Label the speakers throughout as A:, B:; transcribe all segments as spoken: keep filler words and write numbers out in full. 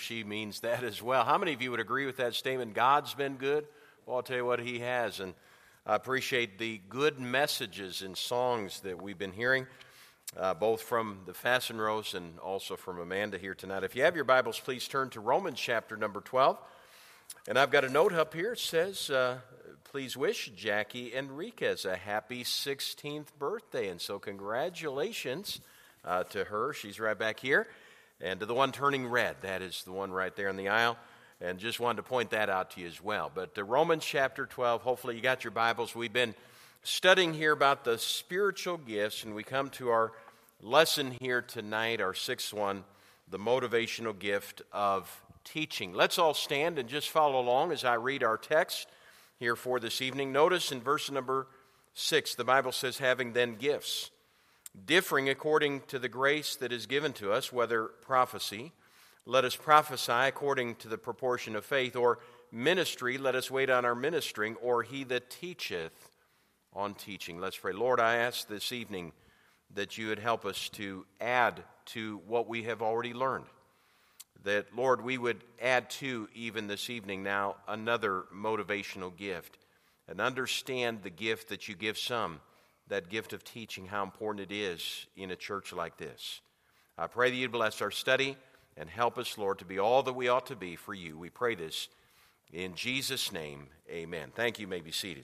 A: she means that as well. How many of you would agree with that statement? God's been good? Well, I'll tell you what, He has. And I appreciate the good messages and songs that we've been hearing, uh, both from the Fasten Rows and also from Amanda here tonight. If you have your Bibles, please turn to Romans chapter number twelve. And I've got a note up here. It says, uh, please wish Jackie Enriquez a happy sixteenth birthday. And so congratulations uh, to her. She's right back here. And to the one turning red, that is the one right there in the aisle. And just wanted to point that out to you as well. But uh, Romans chapter twelve, hopefully you got your Bibles. We've been studying here about the spiritual gifts, and we come to our lesson here tonight, our sixth one, the motivational gift of teaching. Let's all stand and just follow along as I read our text here for this evening. Notice in verse number six, the Bible says, having then gifts, differing according to the grace that is given to us, whether prophecy, let us prophesy according to the proportion of faith, or ministry, let us wait on our ministering, or he that teacheth on teaching. Let's pray. Lord, I ask this evening that you would help us to add to what we have already learned. That, Lord, we would add to, even this evening now, another motivational gift, and understand the gift that you give some, that gift of teaching, how important it is in a church like this. I pray that you'd bless our study and help us, Lord, to be all that we ought to be for you. We pray this in Jesus' name, amen. Thank you. You may be seated.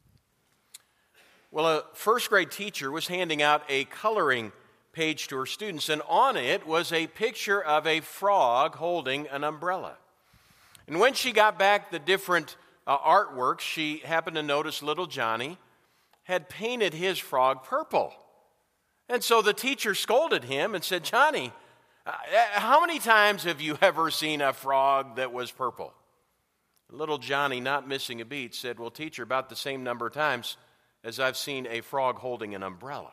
A: Well, a first grade teacher was handing out a coloring page to her students, and on it was a picture of a frog holding an umbrella. And when she got back the different uh, artworks, she happened to notice little Johnny had painted his frog purple. And so the teacher scolded him and said, Johnny, uh, how many times have you ever seen a frog that was purple? Little Johnny, not missing a beat, said, well, teacher, about the same number of times as I've seen a frog holding an umbrella.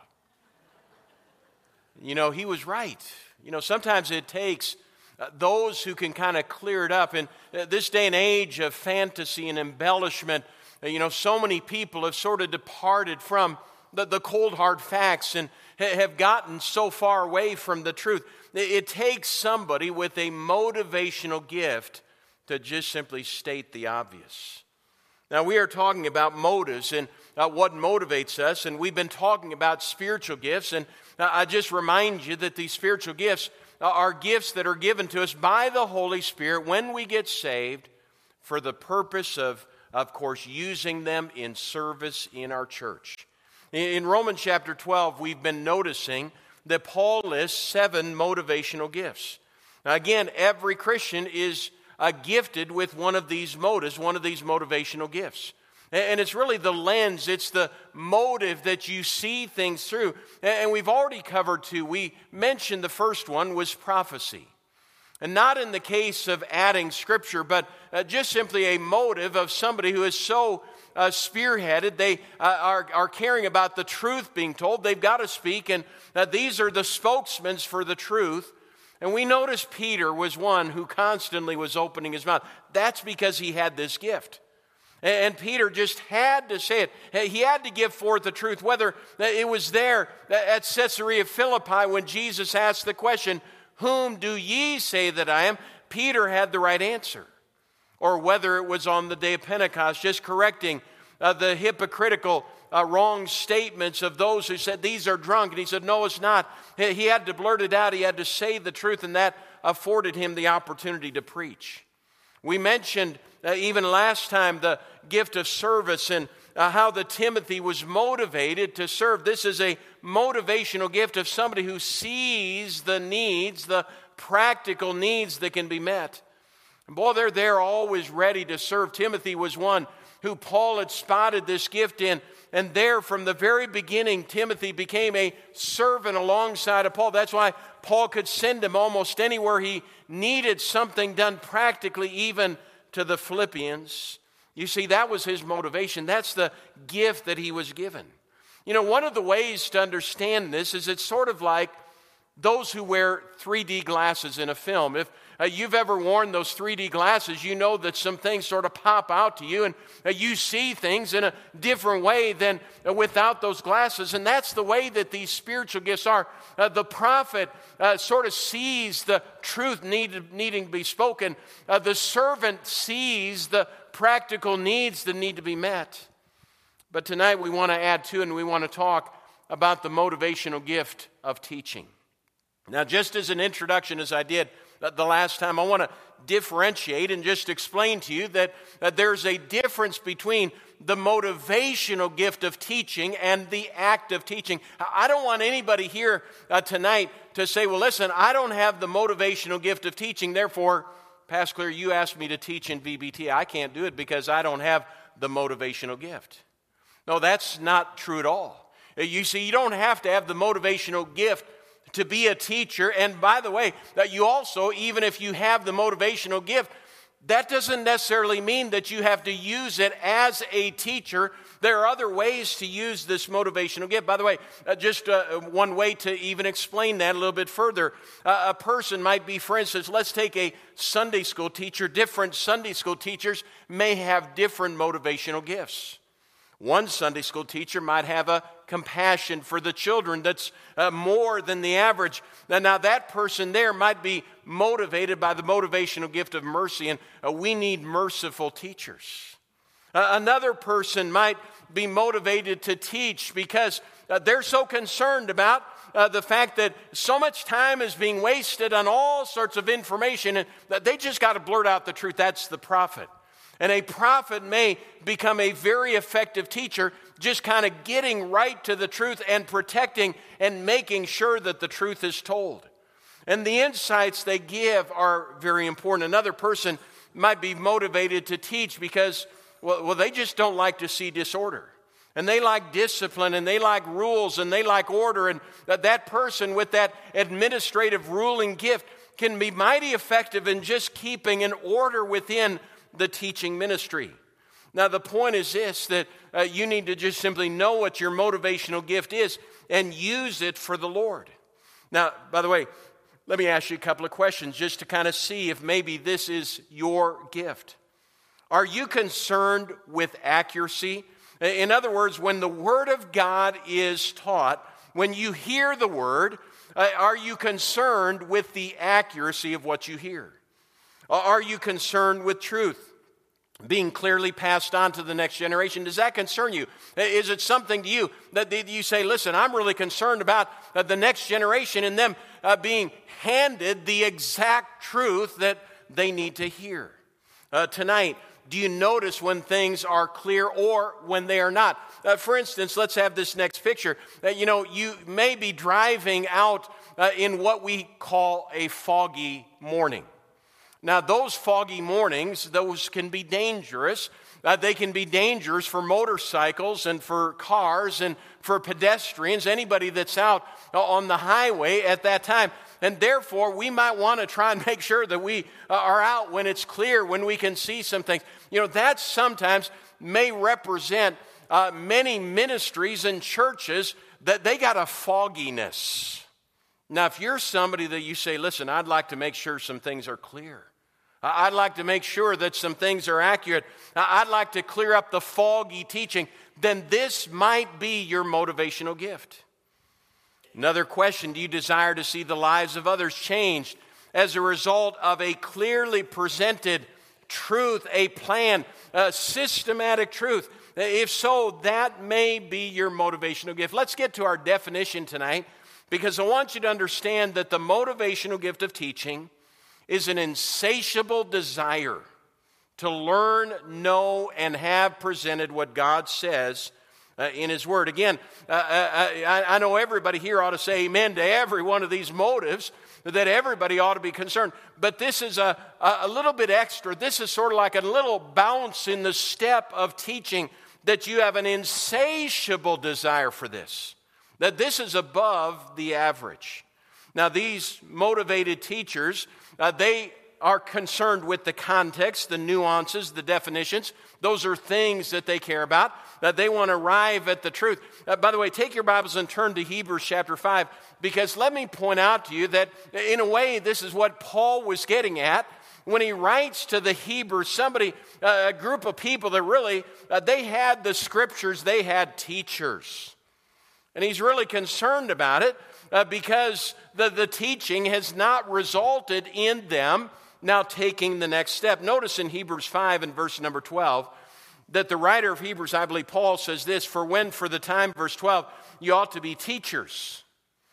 A: You know, he was right. You know, sometimes it takes uh, those who can kind of clear it up. In uh, this day and age of fantasy and embellishment, uh, you know, so many people have sort of departed from the, the cold, hard facts and ha- have gotten so far away from the truth. It, it takes somebody with a motivational gift to just simply state the obvious. Now, we are talking about motives and uh, what motivates us, and we've been talking about spiritual gifts, and uh, I just remind you that these spiritual gifts uh, are gifts that are given to us by the Holy Spirit when we get saved for the purpose of, of course, using them in service in our church. In Romans chapter twelve, we've been noticing that Paul lists seven motivational gifts. Now, again, every Christian is Uh, gifted with one of these motives, one of these motivational gifts. And it's really the lens, it's the motive that you see things through. And we've already covered two. We mentioned the first one was prophecy. And not in the case of adding scripture, but uh, just simply a motive of somebody who is so uh, spearheaded. They uh, are, are caring about the truth being told. They've got to speak, and uh, these are the spokesmen for the truth. And we notice Peter was one who constantly was opening his mouth. That's because he had this gift. And Peter just had to say it. He had to give forth the truth, whether it was there at Caesarea Philippi when Jesus asked the question, whom do ye say that I am? Peter had the right answer. Or whether it was on the day of Pentecost, just correcting uh, the hypocritical Uh, wrong statements of those who said these are drunk. And he said, no, it's not. He had to blurt it out. He had to say the truth, and that afforded him the opportunity to preach. We mentioned uh, even last time the gift of service and uh, how the Timothy was motivated to serve. This is a motivational gift of somebody who sees the needs, the practical needs that can be met. And boy, they're there always ready to serve. Timothy was one who Paul had spotted this gift in. And there, from the very beginning, Timothy became a servant alongside of Paul. That's why Paul could send him almost anywhere he needed something done practically, even to the Philippians. You see, that was his motivation. That's the gift that he was given. You know, one of the ways to understand this is it's sort of like those who wear three D glasses in a film. If uh, you've ever worn those three D glasses, you know that some things sort of pop out to you, and uh, you see things in a different way than uh, without those glasses. And that's the way that these spiritual gifts are. Uh, the prophet uh, sort of sees the truth need, needing to be spoken. Uh, the servant sees the practical needs that need to be met. But tonight we want to add to, and we want to talk about the motivational gift of teaching. Now, just as an introduction, as I did the last time, I want to differentiate and just explain to you that, that there's a difference between the motivational gift of teaching and the act of teaching. I don't want anybody here uh, tonight to say, well, listen, I don't have the motivational gift of teaching, therefore, Pastor Clear, you asked me to teach in V B T. I can't do it because I don't have the motivational gift. No, that's not true at all. You see, you don't have to have the motivational gift to be a teacher. And by the way, that you also, even if you have the motivational gift, that doesn't necessarily mean that you have to use it as a teacher. There are other ways to use this motivational gift. By the way, uh, just uh, one way to even explain that a little bit further. Uh, a person might be, for instance, let's take a Sunday school teacher. Different Sunday school teachers may have different motivational gifts. One Sunday school teacher might have a compassion for the children that's uh, more than the average. Now, now, that person there might be motivated by the motivational gift of mercy, and uh, we need merciful teachers. Uh, another person might be motivated to teach because uh, they're so concerned about uh, the fact that so much time is being wasted on all sorts of information, and that they just got to blurt out the truth. That's the prophet. And a prophet may become a very effective teacher, just kind of getting right to the truth and protecting and making sure that the truth is told. And the insights they give are very important. Another person might be motivated to teach because, well, well, they just don't like to see disorder. And they like discipline, and they like rules, and they like order. And that, that person with that administrative ruling gift can be mighty effective in just keeping an order within the teaching ministry. Now, the point is this, that uh, you need to just simply know what your motivational gift is and use it for the Lord. Now, by the way, let me ask you a couple of questions just to kind of see if maybe this is your gift. Are you concerned with accuracy? In other words, when the Word of God is taught, when you hear the Word, uh, are you concerned with the accuracy of what you hear? Are you concerned with truth being clearly passed on to the next generation? Does that concern you? Is it something to you that you say, listen, I'm really concerned about the next generation and them uh, being handed the exact truth that they need to hear? Uh, tonight, do you notice when things are clear or when they are not? Uh, for instance, let's have this next picture. Uh, you know, you may be driving out uh, in what we call a foggy morning. Now, those foggy mornings, those can be dangerous. Uh, they can be dangerous for motorcycles and for cars and for pedestrians, anybody that's out on the highway at that time. And therefore, we might want to try and make sure that we are out when it's clear, when we can see some things. You know, that sometimes may represent uh, many ministries and churches that they got a fogginess. Now, if you're somebody that you say, listen, I'd like to make sure some things are clear. I'd like to make sure that some things are accurate. I'd like to clear up the foggy teaching. Then this might be your motivational gift. Another question, do you desire to see the lives of others changed as a result of a clearly presented truth, a plan, a systematic truth? If so, that may be your motivational gift. Let's get to our definition tonight, because I want you to understand that the motivational gift of teaching is an insatiable desire to learn, know, and have presented what God says uh, in His Word. Again, uh, I, I know everybody here ought to say amen to every one of these motives, that everybody ought to be concerned. But this is a, a little bit extra. This is sort of like a little bounce in the step of teaching, that you have an insatiable desire for this, that this is above the average. Now, these motivated teachers, uh, they are concerned with the context, the nuances, the definitions. Those are things that they care about, that they want to arrive at the truth. Uh, by the way, take your Bibles and turn to Hebrews chapter five, because let me point out to you that in a way this is what Paul was getting at when he writes to the Hebrews, somebody, uh, a group of people that really, uh, they had the scriptures, they had teachers. And he's really concerned about it uh, because the, the teaching has not resulted in them now taking the next step. Notice in Hebrews five and verse number twelve that the writer of Hebrews, I believe Paul, says this, "For when for the time," verse twelve, "you ought to be teachers,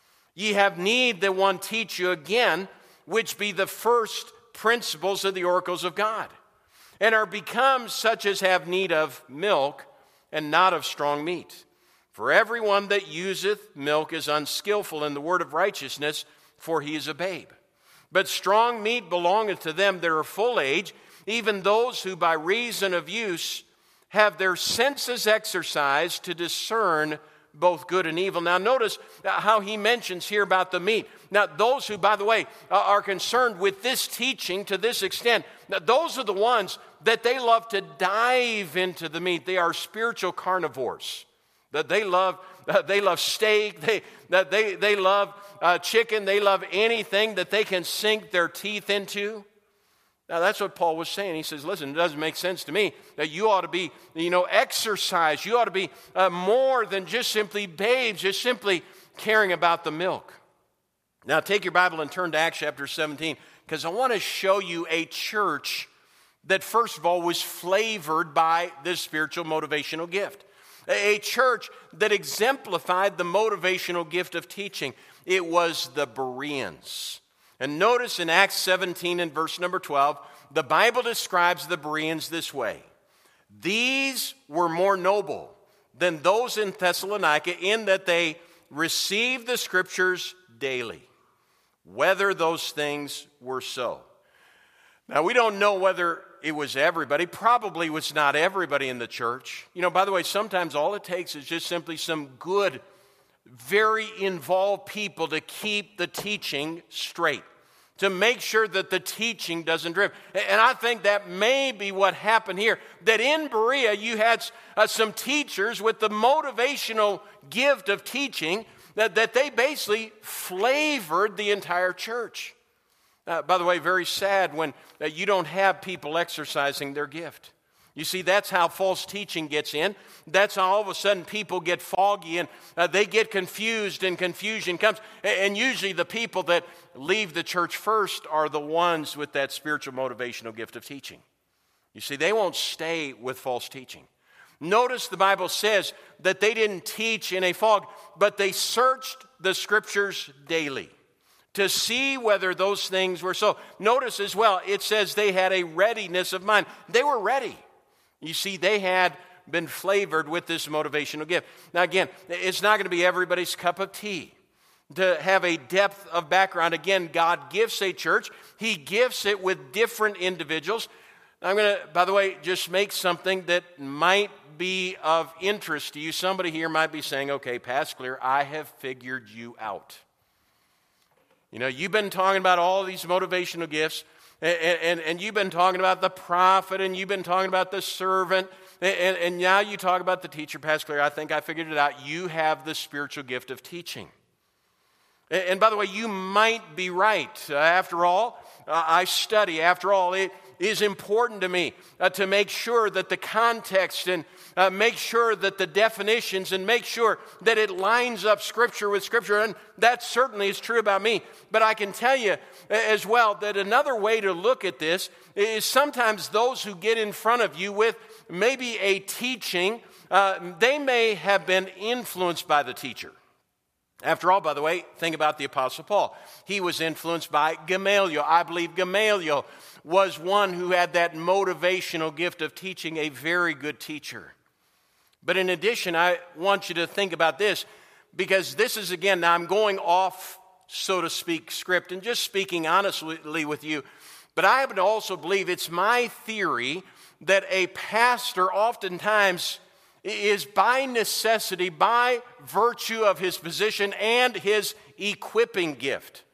A: ye have need that one teach you again, which be the first principles of the oracles of God, and are become such as have need of milk and not of strong meat. For everyone that useth milk is unskillful in the word of righteousness, for he is a babe. But strong meat belongeth to them that are full age, even those who by reason of use have their senses exercised to discern both good and evil." Now notice how he mentions here about the meat. Now those who, by the way, are concerned with this teaching to this extent, those are the ones that they love to dive into the meat. They are spiritual carnivores. That they love, uh, they love steak, they, that they, they love uh, chicken, they love anything that they can sink their teeth into. Now that's what Paul was saying. He says, listen, it doesn't make sense to me that you ought to be, you know, exercised. You ought to be uh, more than just simply babes, just simply caring about the milk. Now take your Bible and turn to Acts chapter seventeen, because I want to show you a church that first of all was flavored by this spiritual motivational gift. A church that exemplified the motivational gift of teaching. It was the Bereans. And notice in Acts seventeen and verse number twelve, the Bible describes the Bereans this way. "These were more noble than those in Thessalonica, in that they received the scriptures daily, whether those things were so." Now we don't know whether it was everybody. Probably was not everybody in the church. You know, by the way, sometimes all it takes is just simply some good, very involved people to keep the teaching straight, to make sure that the teaching doesn't drift. And I think that may be what happened here, that in Berea you had uh, some teachers with the motivational gift of teaching that, that they basically flavored the entire church. Uh, by the way, very sad when uh, you don't have people exercising their gift. You see, that's how false teaching gets in. That's how all of a sudden people get foggy and uh, they get confused and confusion comes. And usually the people that leave the church first are the ones with that spiritual motivational gift of teaching. You see, they won't stay with false teaching. Notice the Bible says that they didn't teach in a fog, but they searched the scriptures daily to see whether those things were so. Notice as well, it says they had a readiness of mind. They were ready. You see, they had been flavored with this motivational gift. Now again, it's not going to be everybody's cup of tea to have a depth of background. Again, God gifts a church. He gifts it with different individuals. I'm going to, by the way, just make something that might be of interest to you. Somebody here might be saying, okay, Pastor Clear, I have figured you out. You know, you've been talking about all these motivational gifts, and, and, and you've been talking about the prophet, and you've been talking about the servant, and, and now you talk about the teacher. Pastor Claire, I think I figured it out. You have the spiritual gift of teaching. And, and by the way, you might be right. Uh, after all, uh, I study. After all, it is important to me uh, to make sure that the context and uh, make sure that the definitions and make sure that it lines up Scripture with Scripture. And that certainly is true about me. But I can tell you as well that another way to look at this is sometimes those who get in front of you with maybe a teaching, uh, they may have been influenced by the teacher. After all, by the way, think about the Apostle Paul. He was influenced by Gamaliel. I believe Gamaliel was one who had that motivational gift of teaching, a very good teacher. But in addition, I want you to think about this, because this is, again, now I'm going off, so to speak, script and just speaking honestly with you. But I happen to also believe it's my theory that a pastor oftentimes is by necessity, by virtue of his position and his equipping gift,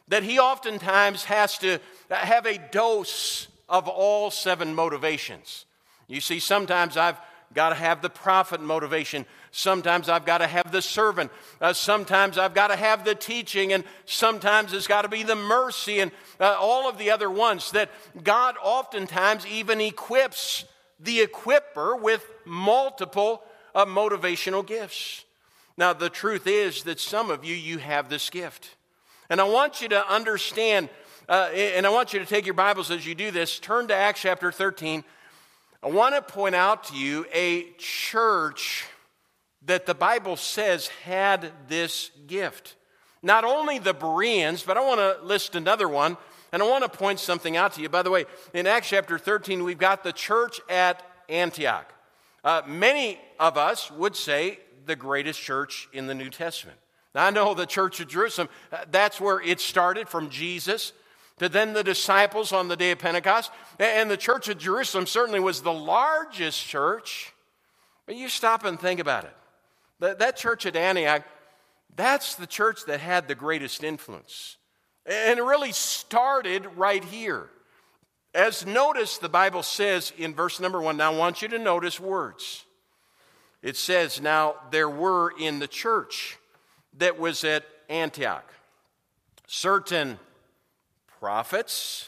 A: that he oftentimes has to have a dose of all seven motivations. You see, sometimes I've got to have the prophet motivation. Sometimes I've got to have the servant. Uh, sometimes I've got to have the teaching. And sometimes it's got to be the mercy and uh, all of the other ones, that God oftentimes even equips the equipper with multiple uh, motivational gifts. Now, the truth is that some of you, you have this gift. And I want you to understand, uh, and I want you to take your Bibles as you do this, turn to Acts chapter thirteen. I want to point out to you a church that the Bible says had this gift. Not only the Bereans, but I want to list another one, and I want to point something out to you. By the way, in Acts chapter thirteen, we've got the church at Antioch. Uh, many of us would say the greatest church in the New Testament. Now, I know the church of Jerusalem, uh, that's where it started, from Jesus to then the disciples on the day of Pentecost. And the church of Jerusalem certainly was the largest church. But you stop and think about it. That, that church at Antioch, that's the church that had the greatest influence. And it really started right here. As notice, the Bible says in verse number one, now I want you to notice words. It says, now there were in the church that was at Antioch certain prophets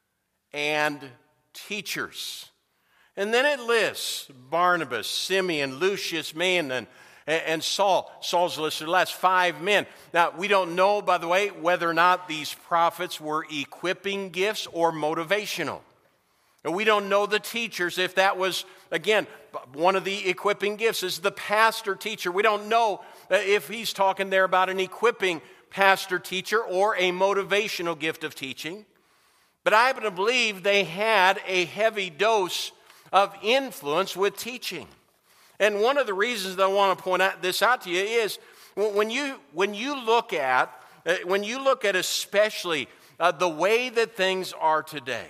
A: and teachers. And then it lists Barnabas, Simeon, Lucius, Manaen, and, and Saul. Saul's listed last, five men. Now, we don't know, by the way, whether or not these prophets were equipping gifts or motivational. And we don't know the teachers, if that was, again, one of the equipping gifts is the pastor teacher. We don't know if he's talking there about an equipping pastor teacher or a motivational gift of teaching. But I happen to believe they had a heavy dose of influence with teaching. And one of the reasons that I want to point out this out to you is when you when you look at when you look at especially uh, the way that things are today.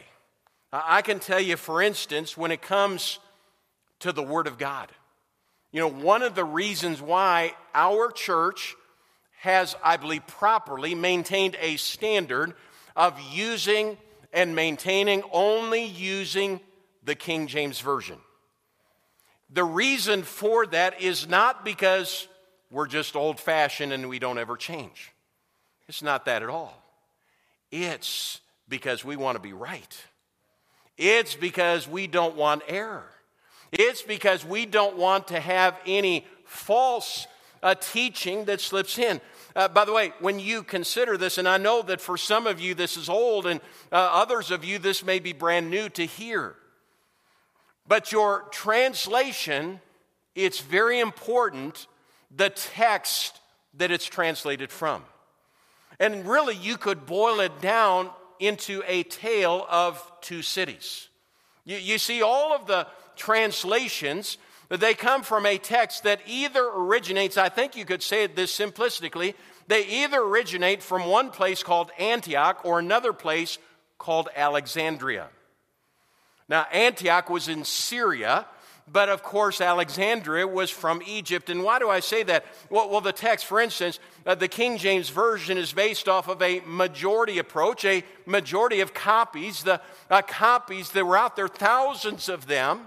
A: I can tell you, for instance, when it comes to the Word of God, you know, one of the reasons why our church has, I believe, properly maintained a standard of using and maintaining only using the King James Version. The reason for that is not because we're just old-fashioned and we don't ever change. It's not that at all. It's because we want to be right. It's because we don't want error. It's because we don't want to have any false uh, teaching that slips in. Uh, by the way, when you consider this, and I know that for some of you this is old, and uh, others of you this may be brand new to hear. But your translation, it's very important, the text that it's translated from. And really, you could boil it down into a tale of two cities. You, you see, all of the translations, they come from a text that either originates, I think you could say it this simplistically, they either originate from one place called Antioch or another place called Alexandria. Now, Antioch was in Syria, but of course Alexandria was from Egypt. And why do I say that? Well, well the text, for instance, uh, the King James Version is based off of a majority approach, a majority of copies, the uh, copies that were out there, thousands of them.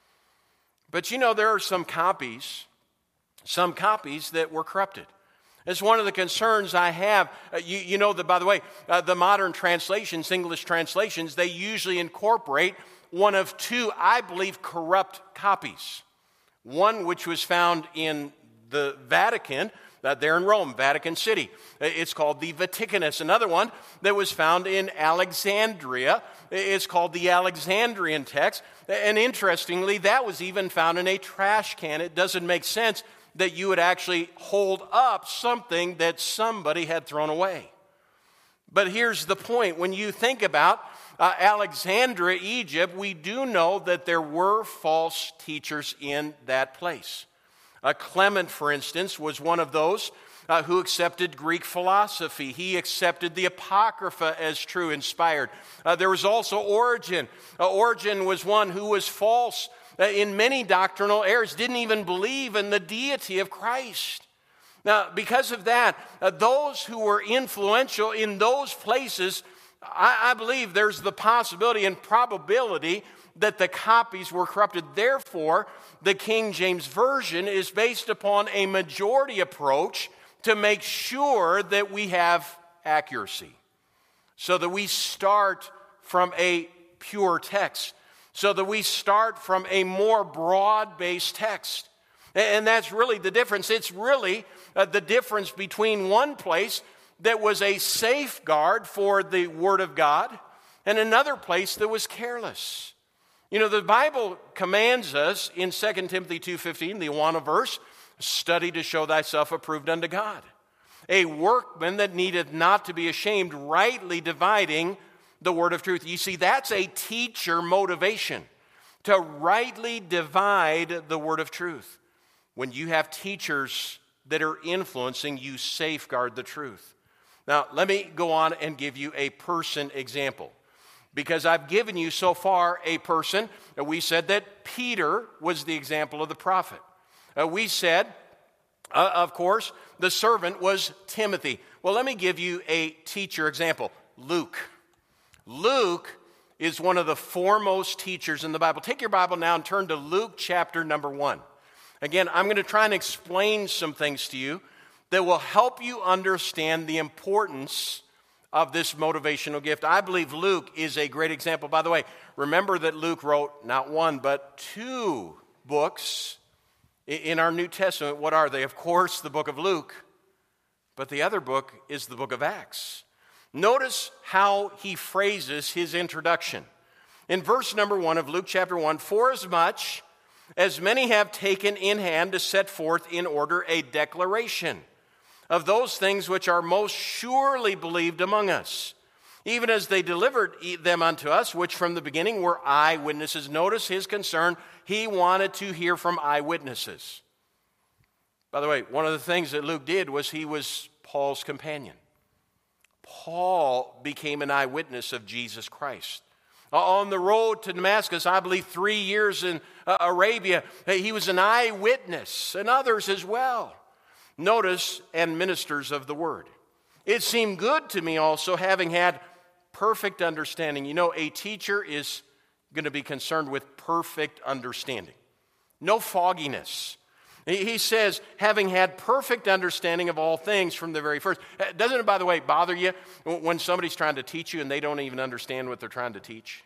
A: But you know, there are some copies, some copies that were corrupted. It's one of the concerns I have. Uh, you, you know that, by the way, uh, the modern translations, English translations, they usually incorporate one of two, I believe, corrupt copies. One which was found in the Vatican, uh, there in Rome, Vatican City. It's called the Vaticanus. Another one that was found in Alexandria is called the Alexandrian text. And interestingly, that was even found in a trash can. It doesn't make sense that you would actually hold up something that somebody had thrown away. But here's the point. When you think about uh, Alexandria, Egypt, we do know that there were false teachers in that place. Uh, Clement, for instance, was one of those uh, who accepted Greek philosophy. He accepted the Apocrypha as true, inspired. Uh, there was also Origen. Uh, Origen was one who was false in many doctrinal errors, didn't even believe in the deity of Christ. Now, because of that, uh, those who were influential in those places, I, I believe there's the possibility and probability that the copies were corrupted. Therefore, the King James Version is based upon a majority approach to make sure that we have accuracy, so that we start from a pure text, so that we start from a more broad-based text. And that's really the difference. It's really uh, the difference between one place that was a safeguard for the Word of God and another place that was careless. You know, the Bible commands us in Second Timothy two fifteen, the Awana verse, study to show thyself approved unto God, a workman that needeth not to be ashamed, rightly dividing the word of truth. You see, that's a teacher motivation, to rightly divide the word of truth. When you have teachers that are influencing, you safeguard the truth. Now, let me go on and give you a person example, because I've given you so far a person. We said that Peter was the example of the prophet. Uh, we said, uh, of course, the servant was Timothy. Well, let me give you a teacher example. Luke. Luke is one of the foremost teachers in the Bible. Take your Bible now and turn to Luke chapter number one. Again, I'm going to try and explain some things to you that will help you understand the importance of this motivational gift. I believe Luke is a great example. By the way, remember that Luke wrote not one, but two books in our New Testament. What are they? Of course, the book of Luke, but the other book is the book of Acts. Notice how he phrases his introduction. In verse number one of Luke chapter one, forasmuch as many have taken in hand to set forth in order a declaration of those things which are most surely believed among us, even as they delivered them unto us, which from the beginning were eyewitnesses. Notice his concern. He wanted to hear from eyewitnesses. By the way, one of the things that Luke did was he was Paul's companion. Paul became an eyewitness of Jesus Christ. On the road to Damascus, I believe three years in uh, Arabia, he was an eyewitness, and others as well. Notice, and ministers of the word. It seemed good to me also, having had perfect understanding. You know, a teacher is going to be concerned with perfect understanding. No fogginess. He says, having had perfect understanding of all things from the very first. Doesn't it, by the way, bother you when somebody's trying to teach you and they don't even understand what they're trying to teach?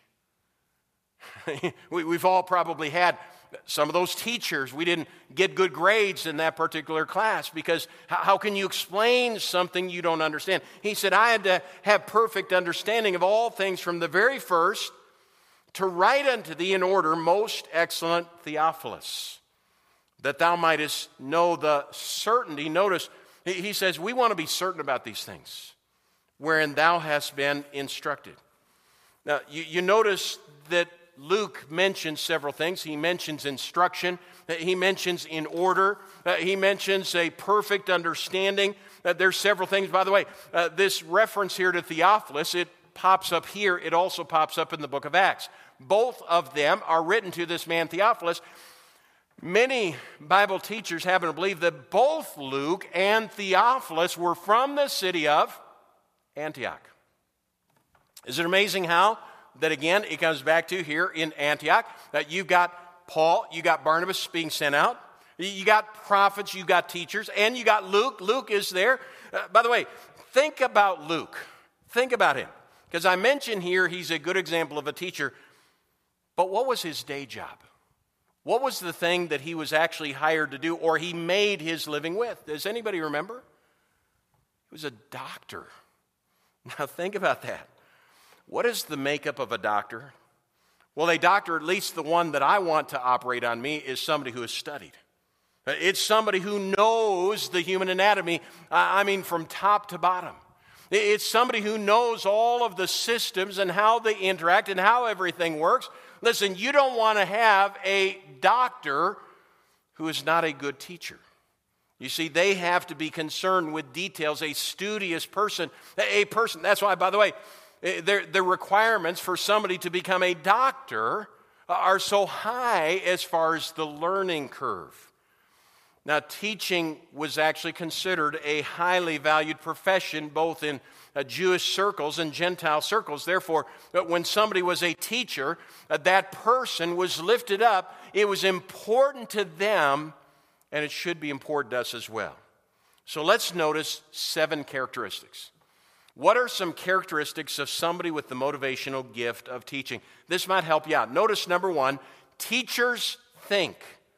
A: We've all probably had some of those teachers. We didn't get good grades in that particular class because how can you explain something you don't understand? He said, I had to have perfect understanding of all things from the very first, to write unto thee in order, most excellent Theophilus, that thou mightest know the certainty. Notice, he says, we want to be certain about these things, wherein thou hast been instructed. Now, you, you notice that Luke mentions several things. He mentions instruction. He mentions in order. Uh, he mentions a perfect understanding. Uh, there's several things. By the way, uh, this reference here to Theophilus, it pops up here. It also pops up in the book of Acts. Both of them are written to this man Theophilus. Many Bible teachers happen to believe that both Luke and Theophilus were from the city of Antioch. Is it amazing how that, again, it comes back to here in Antioch, that you've got Paul, you got Barnabas being sent out, you got prophets, you got teachers, and you got Luke. Luke is there. Uh, by the way, think about Luke. Think about him. Because I mentioned here he's a good example of a teacher, but what was his day job? What was the thing that he was actually hired to do, or he made his living with? Does anybody remember? He was a doctor. Now think about that. What is the makeup of a doctor? Well, a doctor, at least the one that I want to operate on me, is somebody who has studied. It's somebody who knows the human anatomy, I mean, from top to bottom. It's somebody who knows all of the systems and how they interact and how everything works. Listen, you don't want to have a doctor who is not a good teacher. You see, they have to be concerned with details, a studious person, a person. That's why, by the way, the requirements for somebody to become a doctor are so high as far as the learning curve. Now, teaching was actually considered a highly valued profession, both in uh, Jewish circles and Gentile circles. Therefore, uh, when somebody was a teacher, uh, that person was lifted up. It was important to them, and it should be important to us as well. So let's notice seven characteristics. What are some characteristics of somebody with the motivational gift of teaching? This might help you out. Notice number one, teachers think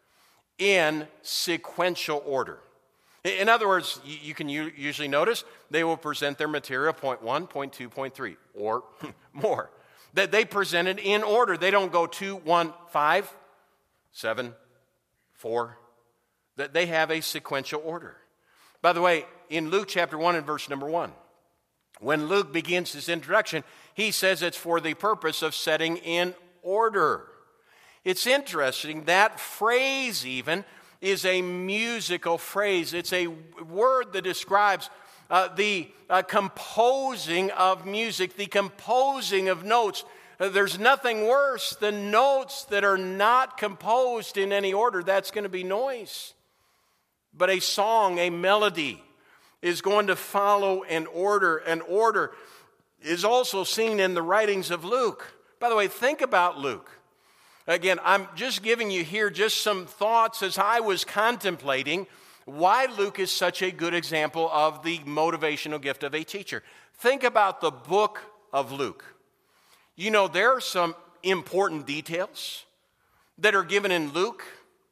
A: in sequential order. In other words, you can usually notice they will present their material point one, point two, point three, or more. That they present it in order. They don't go two, one, five, seven, four. That they have a sequential order. By the way, in Luke chapter one and verse number one, when Luke begins his introduction, he says it's for the purpose of setting in order. It's interesting, that phrase even is a musical phrase. It's a word that describes uh, the uh, composing of music, the composing of notes. Uh, there's nothing worse than notes that are not composed in any order. That's going to be noise. But a song, a melody, is going to follow an order. An order is also seen in the writings of Luke. By the way, think about Luke. Again, I'm just giving you here just some thoughts as I was contemplating why Luke is such a good example of the motivational gift of a teacher. Think about the book of Luke. You know, there are some important details that are given in Luke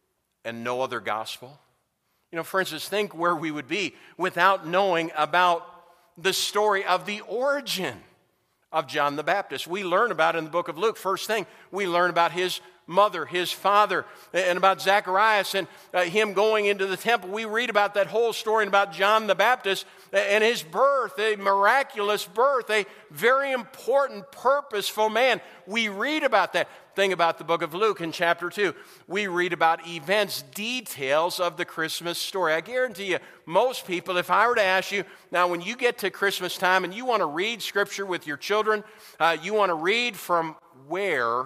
A: and no other gospel. You know, for instance, think where we would be without knowing about the story of the origin of John the Baptist. We learn about in the book of Luke. First thing, we learn about his mother, his father, and about Zacharias and uh, him going into the temple. We read about that whole story and about John the Baptist and his birth, a miraculous birth, a very important, purposeful man. We read about that. Thing about the book of Luke in chapter two. We read about events, details of the Christmas story. I guarantee you, most people, if I were to ask you, now when you get to Christmas time and you want to read Scripture with your children, uh, you want to read from where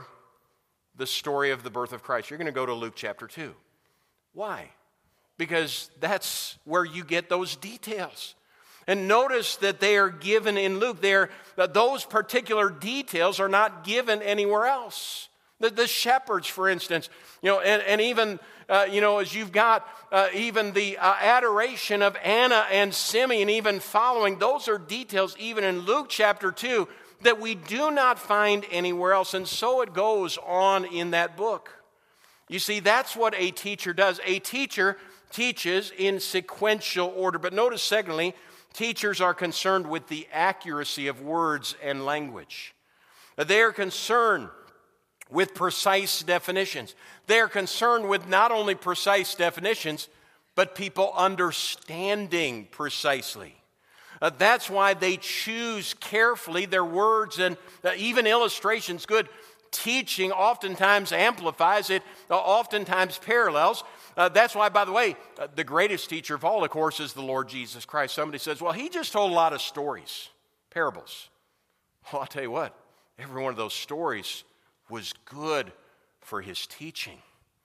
A: the story of the birth of Christ, you're going to go to Luke chapter two. Why? Because that's where you get those details. And notice that they are given in Luke. They're, that those particular details are not given anywhere else. The, the shepherds, for instance, you know, and, and even, uh, you know, as you've got uh, even the uh, adoration of Anna and Simeon, even following, those are details even in Luke chapter two that we do not find anywhere else. And so it goes on in that book. You see, that's what a teacher does. A teacher teaches in sequential order. But notice, secondly, teachers are concerned with the accuracy of words and language. They are concerned with precise definitions. They are concerned with not only precise definitions, but people understanding precisely. Uh, that's why they choose carefully their words and uh, even illustrations. Good teaching oftentimes amplifies it, uh, oftentimes parallels. Uh, that's why, by the way, uh, the greatest teacher of all, of course, is the Lord Jesus Christ. Somebody says, well, he just told a lot of stories, parables. Well, I'll tell you what, every one of those stories was good for his teaching.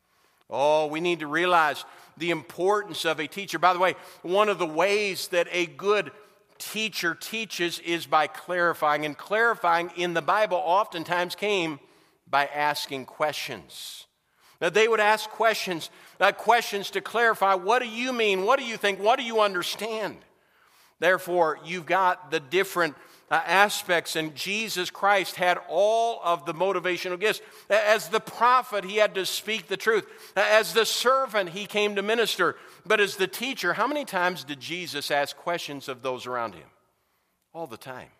A: Oh, we need to realize the importance of a teacher. By the way, one of the ways that a good teacher teaches is by clarifying. And clarifying in the Bible oftentimes came by asking questions. Now, they would ask questions, uh, questions to clarify, what do you mean? What do you think? What do you understand? Therefore, you've got the different uh, aspects, and Jesus Christ had all of the motivational gifts. As the prophet, he had to speak the truth. As the servant, he came to minister. But as the teacher, how many times did Jesus ask questions of those around him? All the time.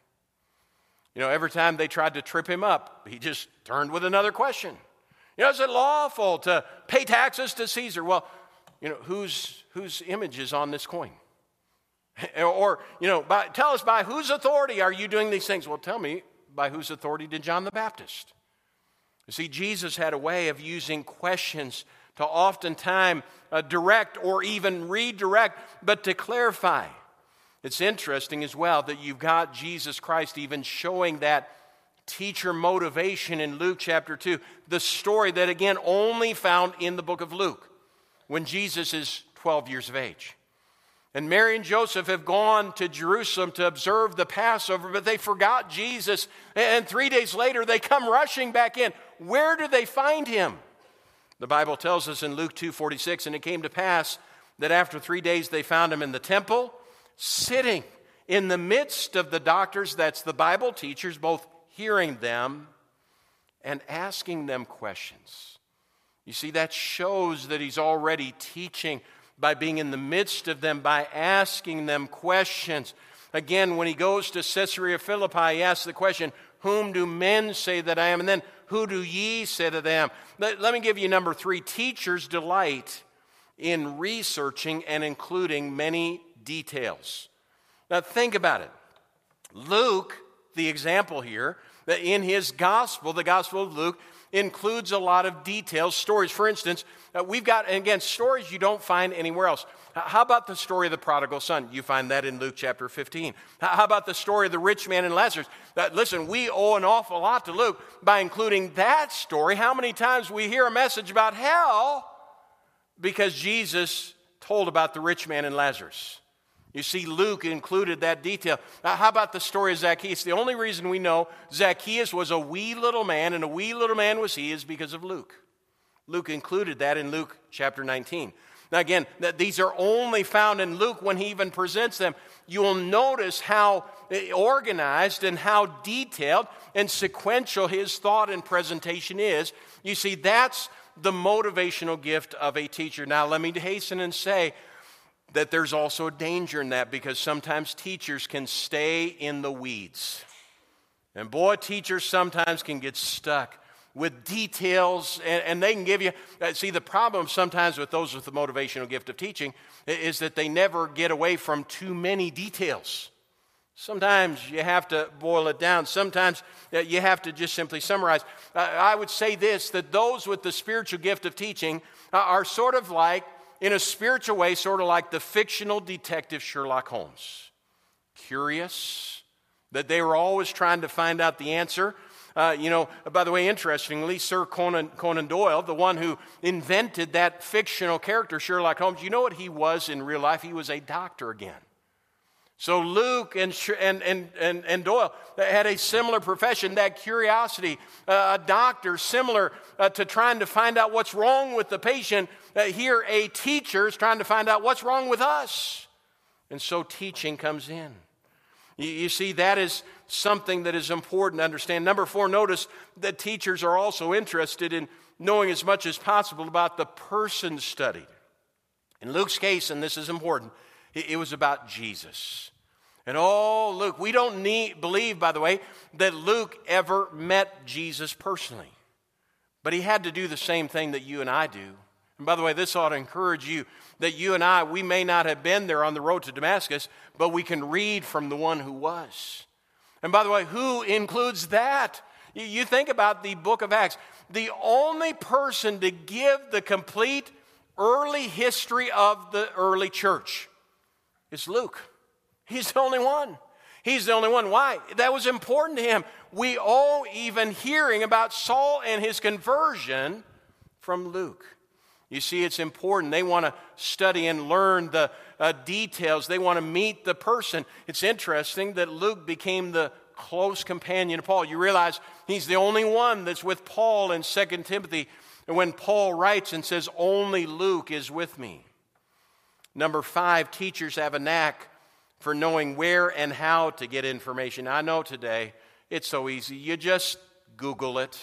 A: You know, every time they tried to trip him up, he just turned with another question. You know, is it lawful to pay taxes to Caesar? Well, you know, whose whose image is on this coin? Or, you know, by, tell us by whose authority are you doing these things? Well, tell me, by whose authority did John the Baptist? You see, Jesus had a way of using questions to oftentimes uh, direct or even redirect, but to clarify. It's interesting as well that you've got Jesus Christ even showing that teacher motivation in Luke chapter two, the story that again only found in the book of Luke. When Jesus is twelve years of age. And Mary and Joseph have gone to Jerusalem to observe the Passover, but they forgot Jesus. And three days later, they come rushing back in. Where do they find him? The Bible tells us in Luke two forty-six, and it came to pass that after three days they found him in the temple, sitting in the midst of the doctors, that's the Bible teachers, both hearing them and asking them questions. You see, that shows that he's already teaching by being in the midst of them, by asking them questions. Again, when he goes to Caesarea Philippi, he asks the question, whom do men say that I am? And then, who do ye say that I am? Let, let me give you number three. Teachers delight in researching and including many details. Now, think about it. Luke, the example here, that in his gospel, the Gospel of Luke, includes a lot of details, stories. For instance, uh, we've got, and again, stories you don't find anywhere else. How about the story of the prodigal son? You find that in Luke chapter fifteen. How about the story of the rich man and Lazarus? Uh, listen, we owe an awful lot to Luke by including that story. How many times we hear a message about hell because Jesus told about the rich man and Lazarus? You see, Luke included that detail. Now, how about the story of Zacchaeus? The only reason we know Zacchaeus was a wee little man, and a wee little man was he, is because of Luke. Luke included that in Luke chapter nineteen. Now again, that these are only found in Luke when he even presents them. You will notice how organized and how detailed and sequential his thought and presentation is. You see, that's the motivational gift of a teacher. Now, let me hasten and say that there's also a danger in that, because sometimes teachers can stay in the weeds. And boy, teachers sometimes can get stuck with details, and, and they can give you, uh, see, the problem sometimes with those with the motivational gift of teaching is that they never get away from too many details. Sometimes you have to boil it down. Sometimes uh, you have to just simply summarize. Uh, I would say this, that those with the spiritual gift of teaching uh, are sort of like, in a spiritual way, sort of like the fictional detective Sherlock Holmes. Curious, that they were always trying to find out the answer. Uh, you know, by the way, interestingly, Sir Conan, Conan Doyle, the one who invented that fictional character, Sherlock Holmes, you know what he was in real life? He was a doctor again. So Luke and, and, and, and, and Doyle had a similar profession, that curiosity, uh, a doctor similar uh, to trying to find out what's wrong with the patient. Uh, here, a teacher is trying to find out what's wrong with us. And so teaching comes in. You, you see, that is something that is important to understand. Number four, notice that teachers are also interested in knowing as much as possible about the person studied. In Luke's case, and this is important, it, it was about Jesus. And oh, Luke, we don't need, believe, by the way, that Luke ever met Jesus personally. But he had to do the same thing that you and I do. And by the way, this ought to encourage you that you and I, we may not have been there on the road to Damascus, but we can read from the one who was. And by the way, who includes that? You think about the book of Acts. The only person to give the complete early history of the early church is Luke. He's the only one. He's the only one. Why? That was important to him. We owe even hearing about Saul and his conversion from Luke. You see, it's important. They want to study and learn the uh, details. They want to meet the person. It's interesting that Luke became the close companion of Paul. You realize he's the only one that's with Paul in Second Timothy. And when Paul writes and says, only Luke is with me. Number five, teachers have a knack for knowing where and how to get information. I know today it's so easy. You just Google it.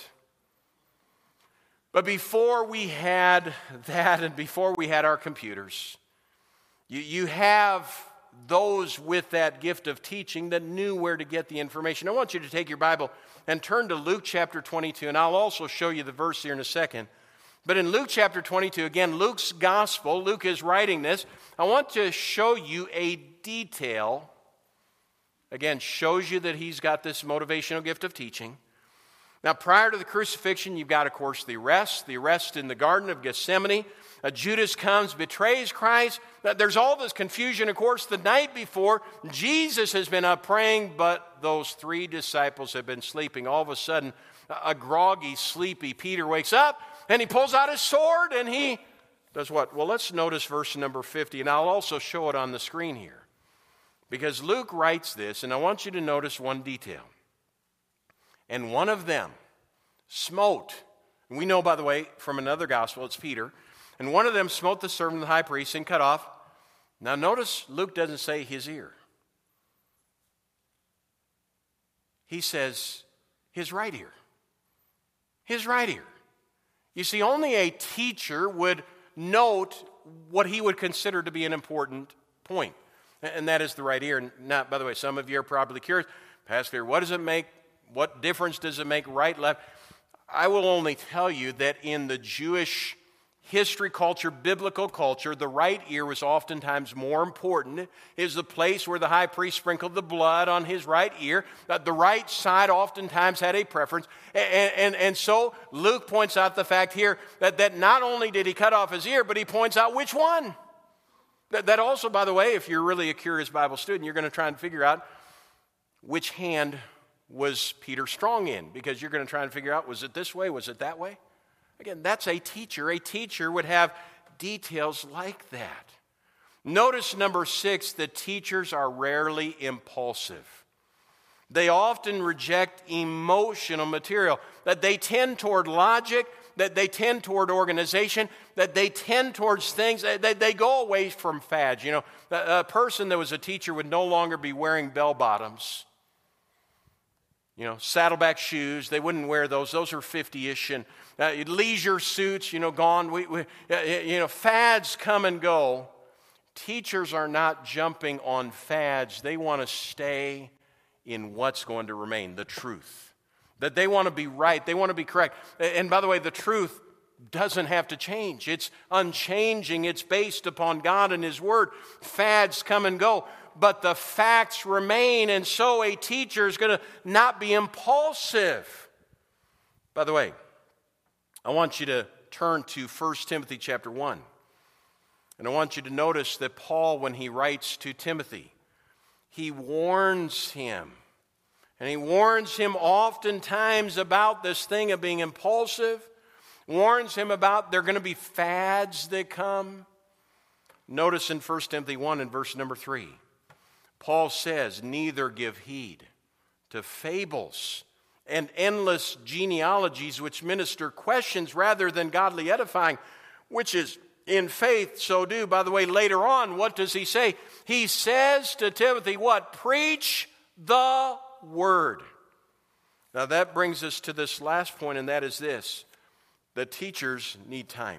A: But before we had that, and before we had our computers, you, you have those with that gift of teaching that knew where to get the information. I want you to take your Bible and turn to Luke chapter twenty-two, and I'll also show you the verse here in a second. But in Luke chapter twenty-two, again, Luke's gospel, Luke is writing this. I want to show you a detail, again, shows you that he's got this motivational gift of teaching. Now, prior to the crucifixion, you've got, of course, the arrest, the arrest in the Garden of Gethsemane. Uh, Judas comes, betrays Christ. Uh, there's all this confusion, of course, the night before. Jesus has been up praying, but those three disciples have been sleeping. All of a sudden, a groggy, sleepy Peter wakes up, and he pulls out his sword, and he does what? Well, let's notice verse number fifty, and I'll also show it on the screen here. Because Luke writes this, and I want you to notice one detail. And one of them smote. And we know, by the way, from another gospel, it's Peter. And one of them smote the servant of the high priest and cut off. Now notice Luke doesn't say his ear. He says his right ear. His right ear. You see, only a teacher would note what he would consider to be an important point. And that is the right ear. Now, by the way, some of you are probably curious, Pastor, what does it make? What difference does it make, right, left? I will only tell you that in the Jewish history culture, biblical culture, the right ear was oftentimes more important. It is the place where the high priest sprinkled the blood on his right ear. The right side oftentimes had a preference. And, and, and so Luke points out the fact here that, that not only did he cut off his ear, but he points out which one. That, that also, by the way, if you're really a curious Bible student, you're going to try and figure out which hand was Peter strong in, because you're going to try and figure out, was it this way, was it that way? Again, that's a teacher. A teacher would have details like that. Notice number six, that teachers are rarely impulsive. They often reject emotional material, that they tend toward logic, that they tend toward organization, that they tend towards things, that they go away from fads. You know, a person that was a teacher would no longer be wearing bell bottoms. You know, saddleback shoes, they wouldn't wear those. Those are fifty-ish. And uh, leisure suits, you know, gone. We, we, uh, you know, fads come and go. Teachers are not jumping on fads. They want to stay in what's going to remain, the truth. That they want to be right. They want to be correct. And by the way, the truth doesn't have to change. It's unchanging. It's based upon God and His Word. Fads come and go, but the facts remain, and so a teacher is going to not be impulsive. By the way, I want you to turn to First Timothy chapter one. And I want you to notice that Paul, when he writes to Timothy, he warns him. And he warns him oftentimes about this thing of being impulsive. Warns him about there are going to be fads that come. Notice in First Timothy one and verse number three. Paul says, neither give heed to fables and endless genealogies which minister questions rather than godly edifying, which is in faith so do. By the way, later on, what does he say? He says to Timothy, what? Preach the word. Now that brings us to this last point, and that is this. The teachers need time.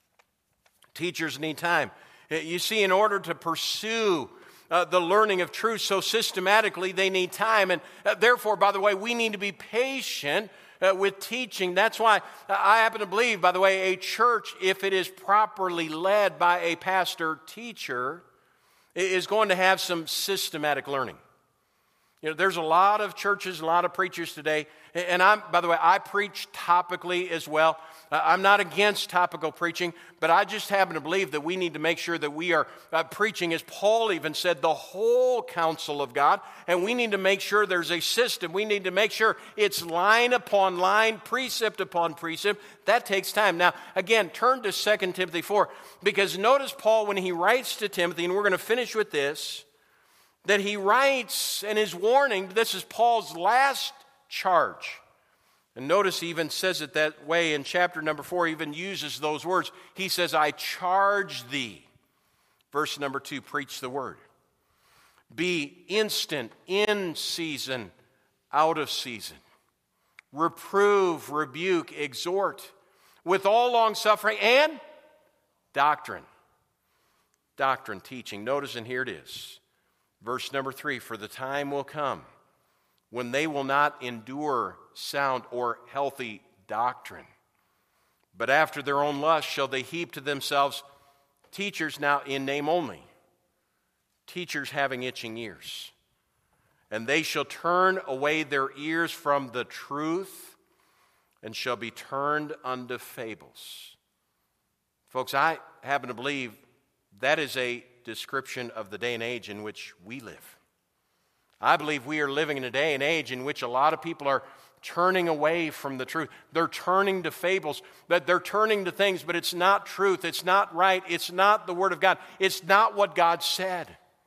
A: Teachers need time. You see, in order to pursue uh, the learning of truth so systematically, they need time. And uh, therefore, by the way, we need to be patient uh, with teaching. That's why uh, I happen to believe, by the way, a church, if it is properly led by a pastor-teacher, is going to have some systematic learning. You know, there's a lot of churches, a lot of preachers today, and I'm, by the way, I preach topically as well. Uh, I'm not against topical preaching, but I just happen to believe that we need to make sure that we are uh, preaching, as Paul even said, the whole counsel of God, and we need to make sure there's a system. We need to make sure it's line upon line, precept upon precept. That takes time. Now, again, turn to Second Timothy four, because notice Paul, when he writes to Timothy, and we're going to finish with this, that he writes and is warning, this is Paul's last charge. And notice he even says it that way in chapter number four, he even uses those words. He says, I charge thee. Verse number two, preach the word. Be instant, in season, out of season. Reprove, rebuke, exhort, with all long suffering and doctrine. Doctrine, teaching. Notice, and here it is. Verse number three, for the time will come when they will not endure sound or healthy doctrine, but after their own lust shall they heap to themselves teachers, now in name only, teachers having itching ears. And they shall turn away their ears from the truth and shall be turned unto fables. Folks, I happen to believe that is a description of the day and age in which we live. I believe we are living in a day and age in which a lot of people are turning away from the truth. They're turning to fables, that they're turning to things, but it's not truth. It's not right. It's not the Word of God. It's not what God said.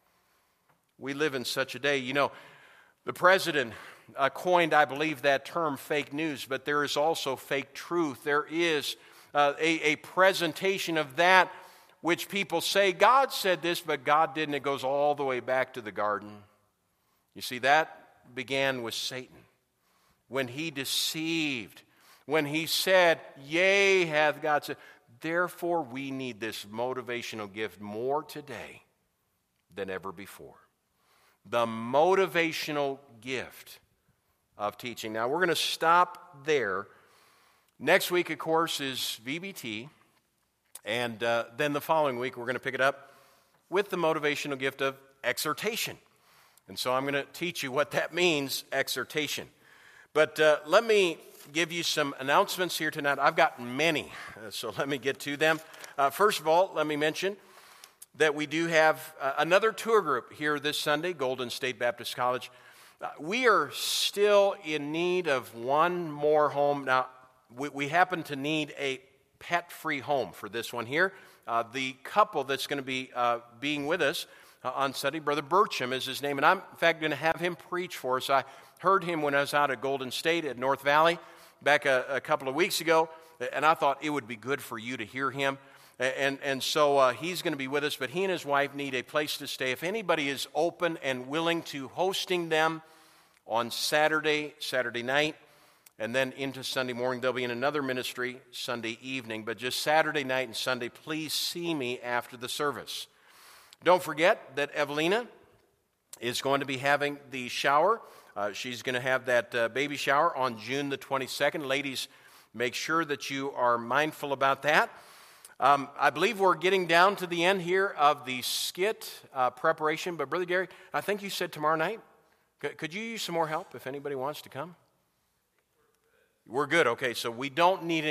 A: We live in such a day. You know, the president uh, coined, I believe, that term fake news, but there is also fake truth. There is uh, a, a presentation of that which people say, God said this, but God didn't. It goes all the way back to the garden. You see, that began with Satan. When he deceived, when he said, yea, hath God said. Therefore, we need this motivational gift more today than ever before. The motivational gift of teaching. Now, we're going to stop there. Next week, of course, is V B T. And uh, then the following week, we're going to pick it up with the motivational gift of exhortation. And so I'm going to teach you what that means, exhortation. But uh, let me give you some announcements here tonight. I've got many, uh, so let me get to them. Uh, first of all, let me mention that we do have uh, another tour group here this Sunday, Golden State Baptist College. Uh, we are still in need of one more home. Now, we, we happen to need a pet-free home for this one here. Uh, the couple that's going to be uh, being with us uh, on Sunday, Brother Burcham is his name, and I'm, in fact, going to have him preach for us. I heard him when I was out at Golden State at North Valley back a, a couple of weeks ago, and I thought it would be good for you to hear him. And, and so uh, he's going to be with us, but he and his wife need a place to stay. If anybody is open and willing to hosting them on Saturday, Saturday night, and then into Sunday morning, they'll be in another ministry Sunday evening. But just Saturday night and Sunday, please see me after the service. Don't forget that Evelina is going to be having the shower. Uh, she's going to have that uh, baby shower on June the twenty-second. Ladies, make sure that you are mindful about that. Um, I believe we're getting down to the end here of the skit uh, preparation. But Brother Gary, I think you said tomorrow night. C- could you use some more help if anybody wants to come? We're good. Okay, so we don't need